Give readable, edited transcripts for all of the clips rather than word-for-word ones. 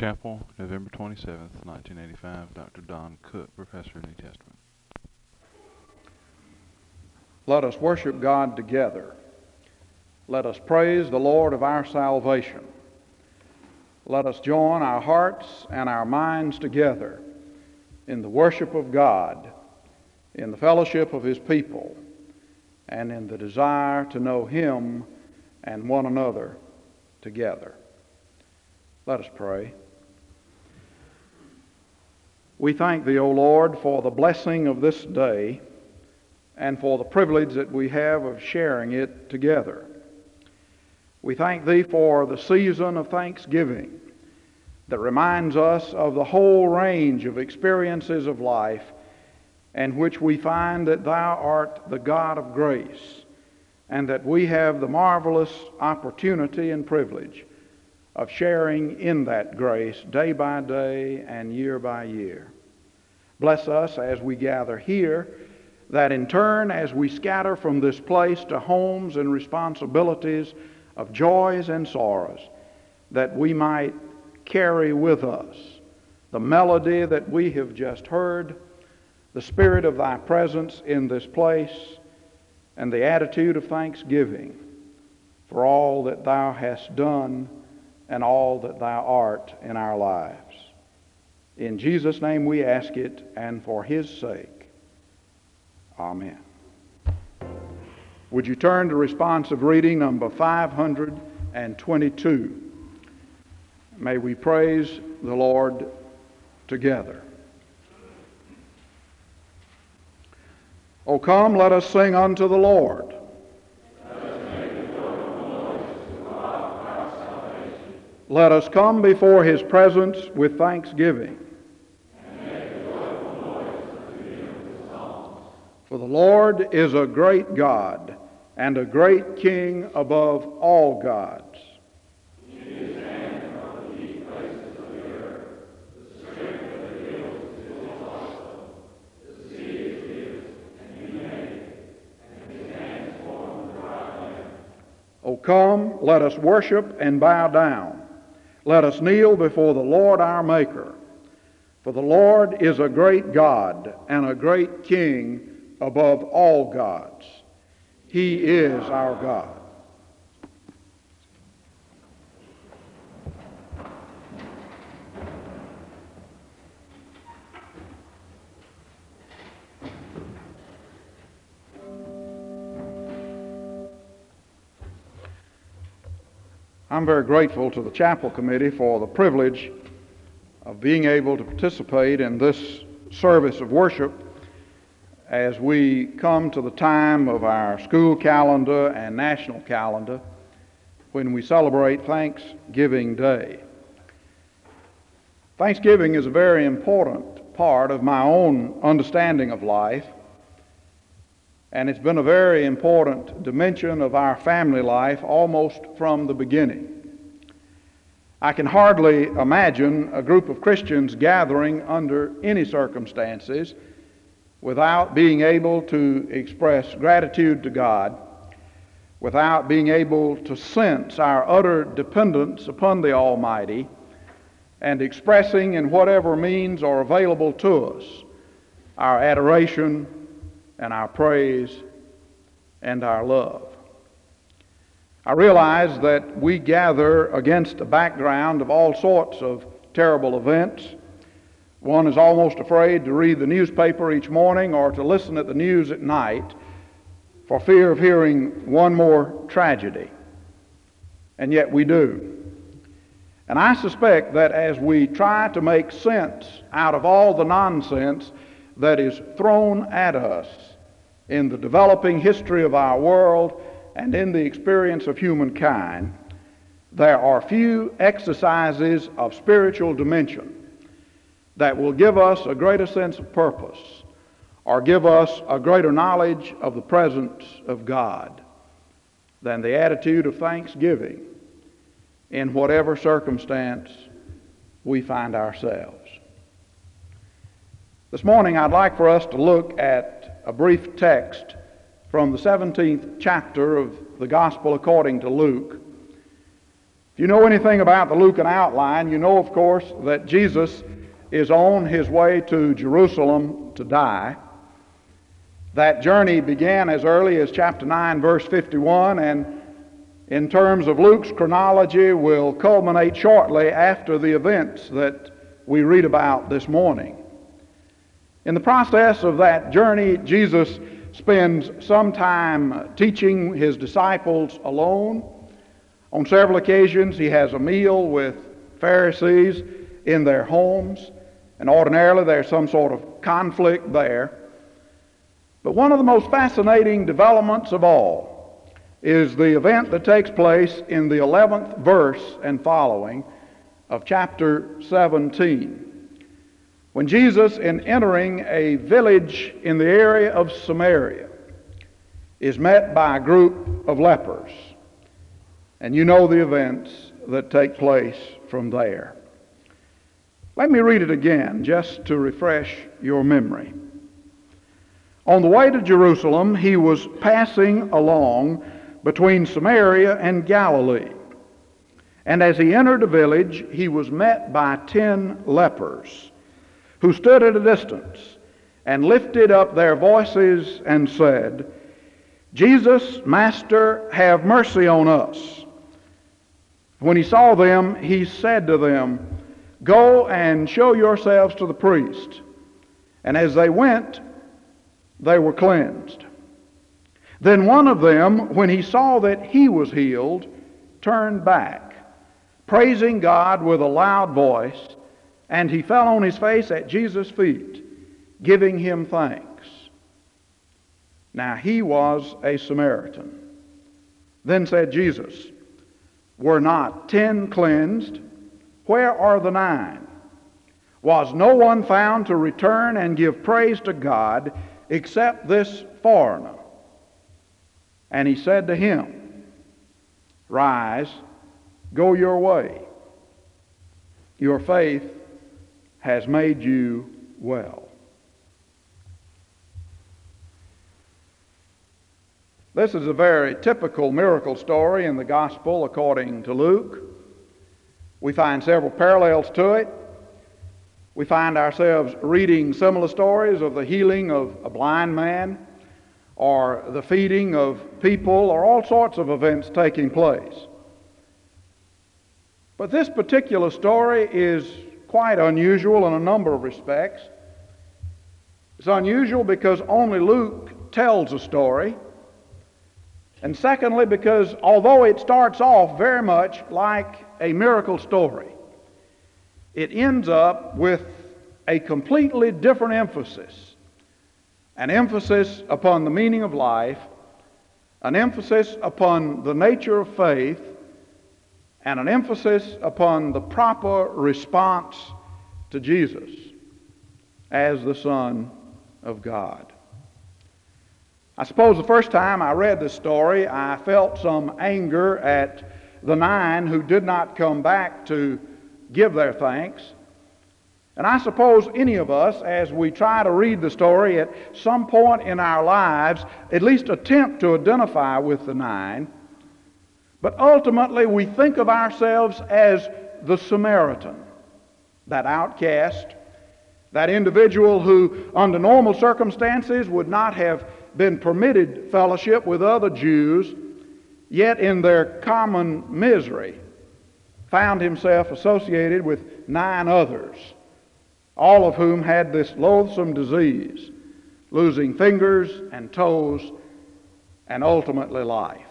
Chapel, November 27th, 1985. Dr. Don Cook, Professor of New Testament. Let us worship God together. Let us praise the Lord of our salvation. Let us join our hearts and our minds together in the worship of God, in the fellowship of His people, and in the desire to know Him and one another together. Let us pray. We thank Thee, O Lord, for the blessing of this day and for the privilege that we have of sharing it together. We thank Thee for the season of Thanksgiving that reminds us of the whole range of experiences of life in which we find that Thou art the God of grace and that we have the marvelous opportunity and privilege of sharing in that grace day by day and year by year. Bless us as we gather here, that in turn as we scatter from this place to homes and responsibilities of joys and sorrows, that we might carry with us the melody that we have just heard, the spirit of Thy presence in this place, and the attitude of thanksgiving for all that Thou hast done and all that Thou art in our lives. In Jesus' name we ask it, and for His sake. Amen. Would you turn to responsive reading number 522? May we praise the Lord together. O come, let us sing unto the Lord. Let us come before His presence with thanksgiving. For the Lord is a great God and a great King above all gods. O come, let us worship and bow down. Let us kneel before the Lord our Maker. For the Lord is a great God and a great King above all gods. He is our God. I'm very grateful to the Chapel Committee for the privilege of being able to participate in this service of worship as we come to the time of our school calendar and national calendar when we celebrate Thanksgiving Day. Thanksgiving is a very important part of my own understanding of life, and it's been a very important dimension of our family life almost from the beginning. I can hardly imagine a group of Christians gathering under any circumstances without being able to express gratitude to God, without being able to sense our utter dependence upon the Almighty, and expressing in whatever means are available to us our adoration and our praise and our love. I realize that we gather against a background of all sorts of terrible events. One is almost afraid to read the newspaper each morning or to listen to the news at night for fear of hearing one more tragedy. And yet we do. And I suspect that as we try to make sense out of all the nonsense that is thrown at us in the developing history of our world and in the experience of humankind, there are few exercises of spiritual dimension that will give us a greater sense of purpose or give us a greater knowledge of the presence of God than the attitude of thanksgiving in whatever circumstance we find ourselves. This morning I'd like for us to look at a brief text from the 17th chapter of the Gospel according to Luke, If you know anything about the Lucan outline, you know, of course, that Jesus is on his way to Jerusalem to die. That journey began as early as chapter 9, verse 51, and in terms of Luke's chronology will culminate shortly after the events that we read about this morning. In the process of that journey, Jesus spends some time teaching his disciples alone. On several occasions, he has a meal with Pharisees in their homes, and ordinarily there's some sort of conflict there. But one of the most fascinating developments of all is the event that takes place in the 11th verse and following of chapter 17. When Jesus, in entering a village in the area of Samaria, is met by a group of lepers. And you know the events that take place from there. Let me read it again just to refresh your memory. On the way to Jerusalem, he was passing along between Samaria and Galilee. And as he entered a village, he was met by 10 lepers, who stood at a distance and lifted up their voices and said, "Jesus, Master, have mercy on us." When he saw them, he said to them, "Go and show yourselves to the priest." And as they went, they were cleansed. Then one of them, when he saw that he was healed, turned back, praising God with a loud voice, and he fell on his face at Jesus' feet, giving him thanks. Now he was a Samaritan. Then said Jesus, "Were not 10 cleansed? Where are the 9? Was no one found to return and give praise to God except this foreigner?" And he said to him, "Rise, go your way. Your faith has made you well." This is a very typical miracle story in the Gospel according to Luke. We find several parallels to it. We find ourselves reading similar stories of the healing of a blind man, or the feeding of people, or all sorts of events taking place. But this particular story is quite unusual in a number of respects. It's unusual because only Luke tells a story. And secondly, because although it starts off very much like a miracle story, it ends up with a completely different emphasis. An emphasis upon the meaning of life, an emphasis upon the nature of faith, and an emphasis upon the proper response to Jesus as the Son of God. I suppose the first time I read this story, I felt some anger at the 9 who did not come back to give their thanks. And I suppose any of us, as we try to read the story at some point in our lives, at least attempt to identify with the 9. But ultimately, we think of ourselves as the Samaritan, that outcast, that individual who, under normal circumstances, would not have been permitted fellowship with other Jews, yet in their common misery, found himself associated with 9 others, all of whom had this loathsome disease, losing fingers and toes, and ultimately life.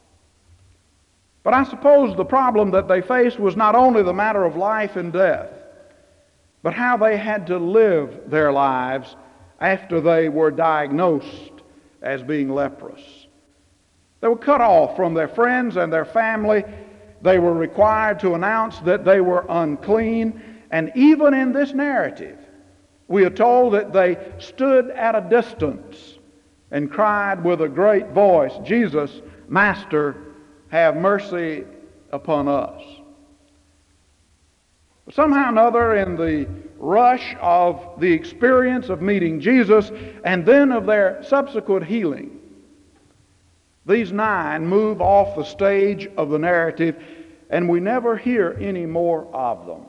But I suppose the problem that they faced was not only the matter of life and death, but how they had to live their lives after they were diagnosed as being leprous. They were cut off from their friends and their family. They were required to announce that they were unclean. And even in this narrative, we are told that they stood at a distance and cried with a great voice, "Jesus, Master, have mercy upon us." But somehow or another, in the rush of the experience of meeting Jesus and then of their subsequent healing, these 9 move off the stage of the narrative and we never hear any more of them.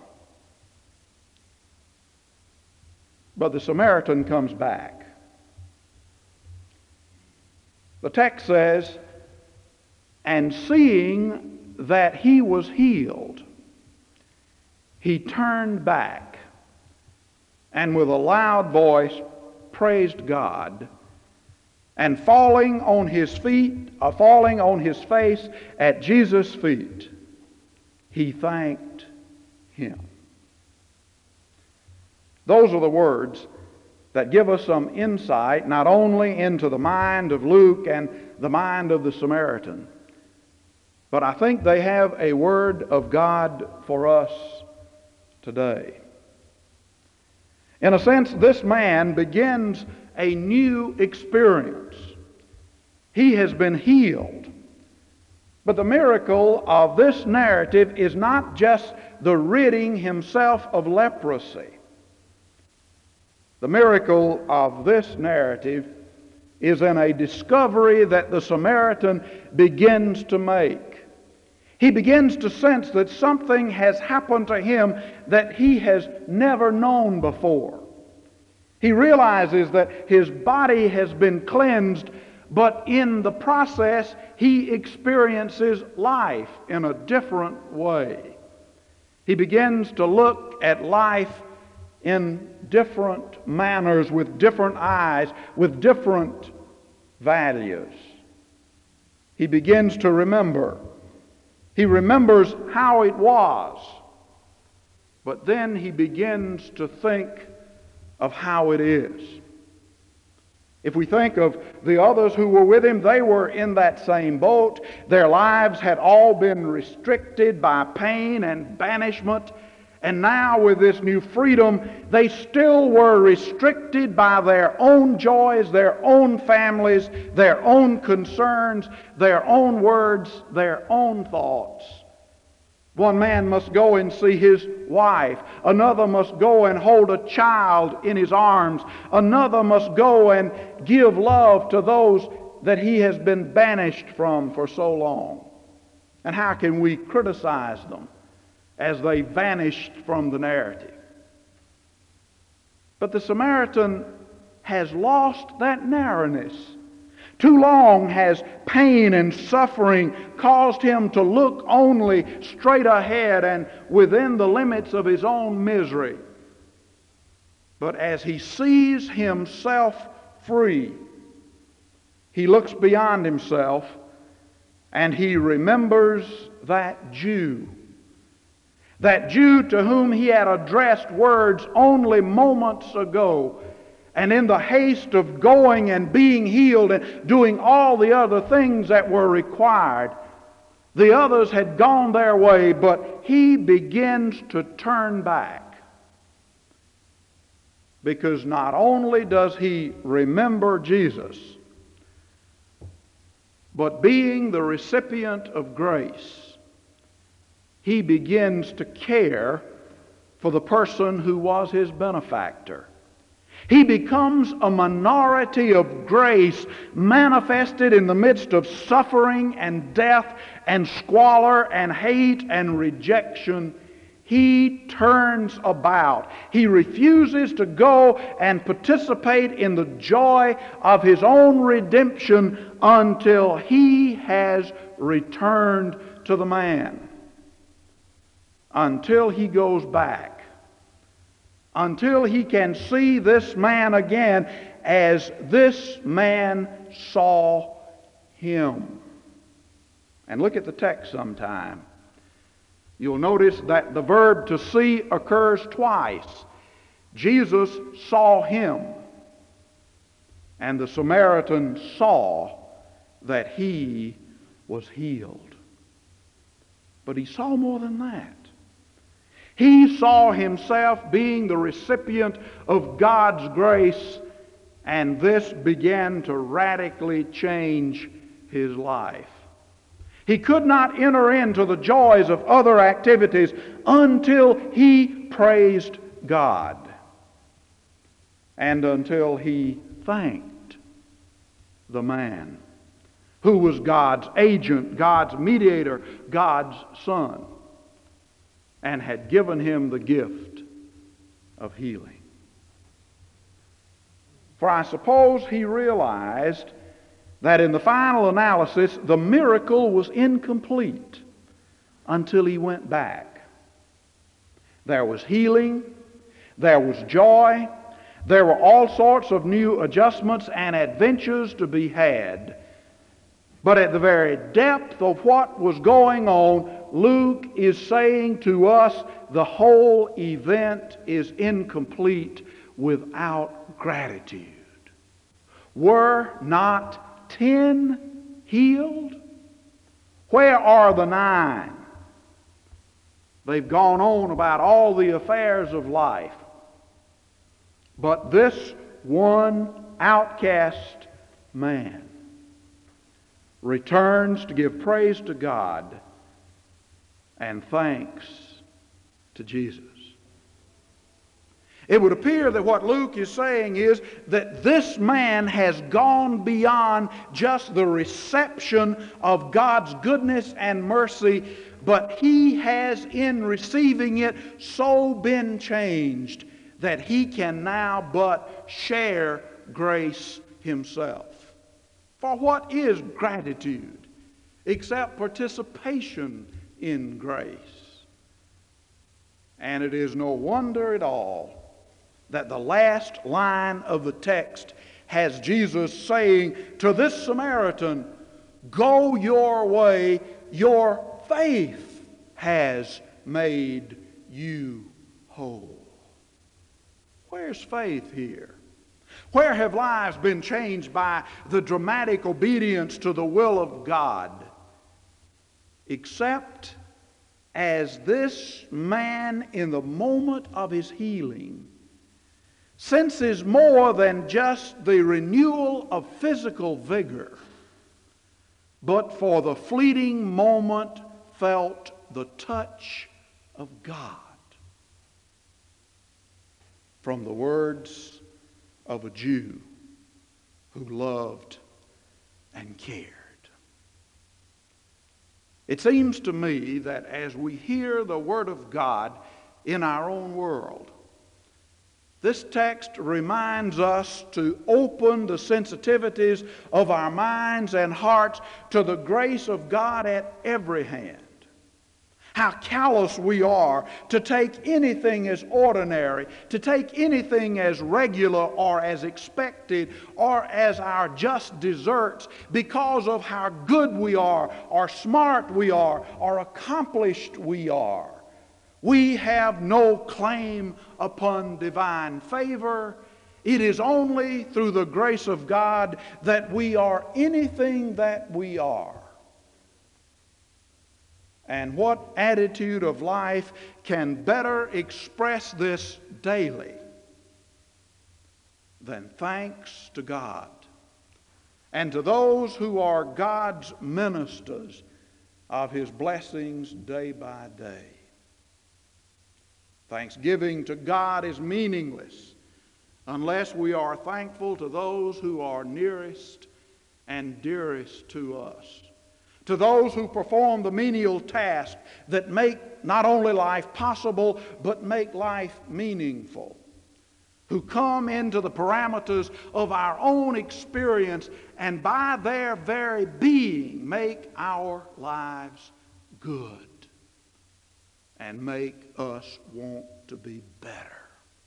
But the Samaritan comes back. The text says, and seeing that he was healed, he turned back and with a loud voice praised God, and falling on his face at Jesus' feet, he thanked him. Those are the words that give us some insight not only into the mind of Luke and the mind of the Samaritan, but I think they have a word of God for us today. In a sense, this man begins a new experience. He has been healed. But the miracle of this narrative is not just the ridding himself of leprosy. The miracle of this narrative is in a discovery that the Samaritan begins to make. He begins to sense that something has happened to him that he has never known before. He realizes that his body has been cleansed, but in the process he experiences life in a different way. He begins to look at life in different manners, with different eyes, with different values. He begins to remember. He remembers how it was, but then he begins to think of how it is. If we think of the others who were with him, they were in that same boat. Their lives had all been restricted by pain and banishment. And now with this new freedom, they still were restricted by their own joys, their own families, their own concerns, their own words, their own thoughts. One man must go and see his wife. Another must go and hold a child in his arms. Another must go and give love to those that he has been banished from for so long. And how can we criticize them as they vanished from the narrative? But the Samaritan has lost that narrowness. Too long has pain and suffering caused him to look only straight ahead and within the limits of his own misery. But as he sees himself free, he looks beyond himself and he remembers that Jew to whom he had addressed words only moments ago. And in the haste of going and being healed and doing all the other things that were required, the others had gone their way, but he begins to turn back. Because not only does he remember Jesus, but being the recipient of grace, he begins to care for the person who was his benefactor. He becomes a minority of grace manifested in the midst of suffering and death and squalor and hate and rejection. He turns about. He refuses to go and participate in the joy of his own redemption until he has returned to the man. Until he goes back. Until he can see this man again as this man saw him. And look at the text sometime. You'll notice that the verb to see occurs twice. Jesus saw him, and the Samaritan saw that he was healed. But he saw more than that. He saw himself being the recipient of God's grace, and this began to radically change his life. He could not enter into the joys of other activities until he praised God and until he thanked the man who was God's agent, God's mediator, God's son. and had given him the gift of healing. For I suppose he realized that in the final analysis, the miracle was incomplete until he went back. There was healing, there was joy, there were all sorts of new adjustments and adventures to be had. But at the very depth of what was going on, Luke is saying to us the whole event is incomplete without gratitude. Were not 10 healed? Where are the 9? They've gone on about all the affairs of life. But this one outcast man returns to give praise to God and thanks to Jesus. It would appear that what Luke is saying is that this man has gone beyond just the reception of God's goodness and mercy, but he has, in receiving it, so been changed that he can now but share grace himself. For what is gratitude except participation in grace? And it is no wonder at all that the last line of the text has Jesus saying to this Samaritan, "Go your way, your faith has made you whole." Where's faith here? Where have lives been changed by the dramatic obedience to the will of God? Except as this man in the moment of his healing senses more than just the renewal of physical vigor, but for the fleeting moment felt the touch of God from the words of a Jew who loved and cared. It seems to me that as we hear the Word of God in our own world, this text reminds us to open the sensitivities of our minds and hearts to the grace of God at every hand. How callous we are to take anything as ordinary, to take anything as regular or as expected or as our just deserts because of how good we are or smart we are or accomplished we are. We have no claim upon divine favor. It is only through the grace of God that we are anything that we are. And what attitude of life can better express this daily than thanks to God and to those who are God's ministers of His blessings day by day. Thanksgiving to God is meaningless unless we are thankful to those who are nearest and dearest to us, to those who perform the menial tasks that make not only life possible but make life meaningful, who come into the parameters of our own experience and by their very being make our lives good and make us want to be better.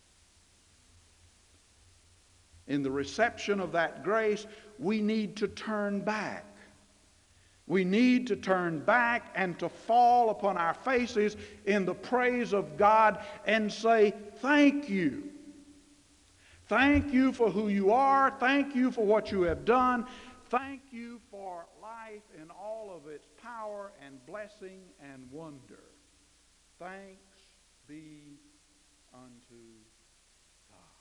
In the reception of that grace, we need to turn back. We need to turn back and to fall upon our faces in the praise of God and say, thank you. Thank you for who you are. Thank you for what you have done. Thank you for life in all of its power and blessing and wonder. Thanks be unto God.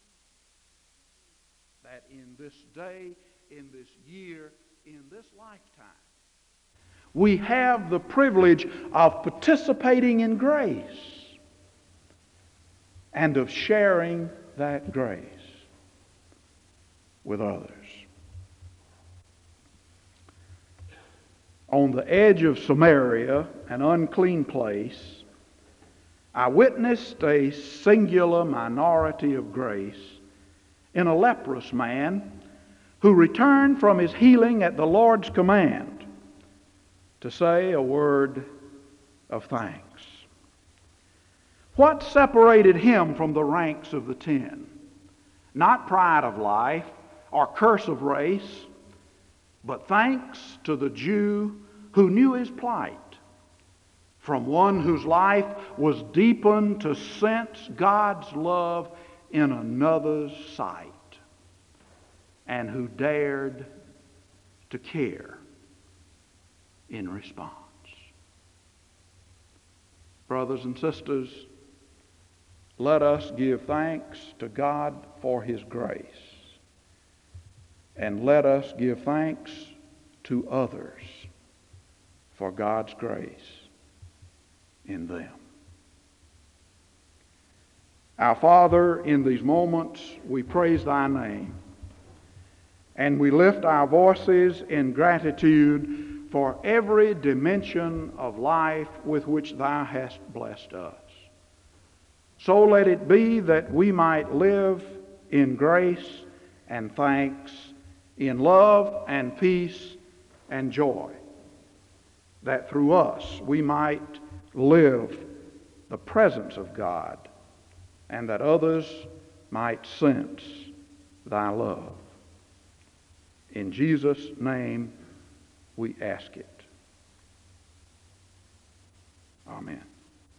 That in this day, in this year, in this lifetime, we have the privilege of participating in grace and of sharing that grace with others. On the edge of Samaria, an unclean place, I witnessed a singular minority of grace in a leprous man who returned from his healing at the Lord's command to say a word of thanks. What separated him from the ranks of the 10? Not pride of life or curse of race, but thanks to the Jew who knew his plight, from one whose life was deepened to sense God's love in another's sight, and who dared to care in response. Brothers and sisters, let us give thanks to God for His grace, and let us give thanks to others for God's grace in them. Our Father, in these moments we praise Thy name, and we lift our voices in gratitude for every dimension of life with which Thou hast blessed us. So let it be that we might live in grace and thanks, in love and peace and joy, that through us we might live the presence of God, and that others might sense Thy love. In Jesus' name we ask it. Amen.